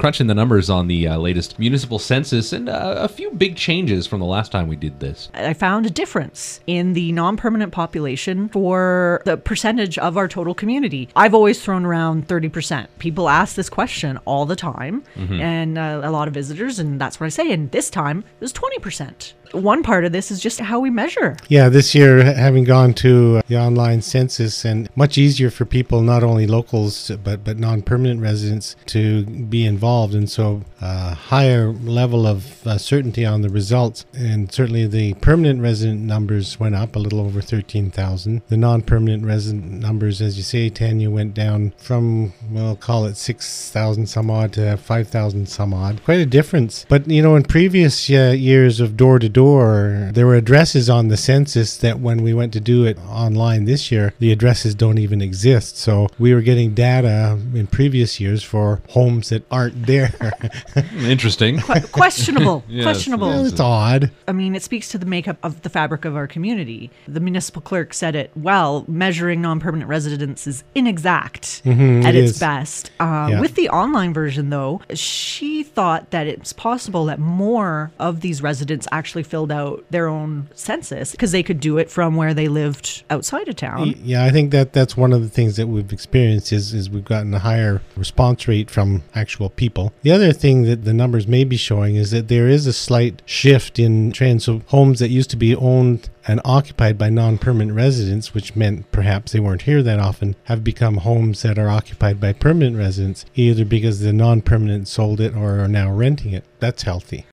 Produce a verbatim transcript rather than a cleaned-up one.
crunching the numbers on the uh, latest municipal census and uh, a few big changes from the last time we did this. I found a difference in the non-permanent population for the percentage of our total community. I've always thrown around thirty percent. People ask this question all the time, mm-hmm. and uh, a lot of visitors, and that's what I say. And this time, it was twenty percent. One part of this is just how we measure. Yeah, this year, having gone to the online census, and much easier for people, not only locals, but, but non-permanent residents, to be involved. And so a higher level of uh, certainty on the results. And certainly the permanent resident numbers went up a little over thirteen thousand. The non-permanent resident numbers, as you say, Tanya, went down from, we'll call it six thousand some odd to five thousand some odd. Quite a difference. But, you know, in previous uh, years of door-to-door, there were addresses on the census that when we went to do it online this year, the addresses don't even exist. So we were getting data in previous years for homes that aren't there. Interesting. Qu- questionable. Yes, questionable. Well, it's odd. I mean, it speaks to the makeup of the fabric of our community. The municipal clerk said it well, measuring non-permanent residents is inexact Mm-hmm, at it its is. best. Uh, Yeah. With the online version, though, she thought that it's possible that more of these residents actually filled out their own census because they could do it from where they lived outside of town. Y- Yeah, I think that that's one of the things that we've experienced is, is we've gotten a higher response rate from actual people. The other thing that the numbers may be showing is that there is a slight shift in trends. So homes that used to be owned and occupied by non-permanent residents, which meant perhaps they weren't here that often, have become homes that are occupied by permanent residents, either because the non-permanent sold it or are now renting it. That's healthy.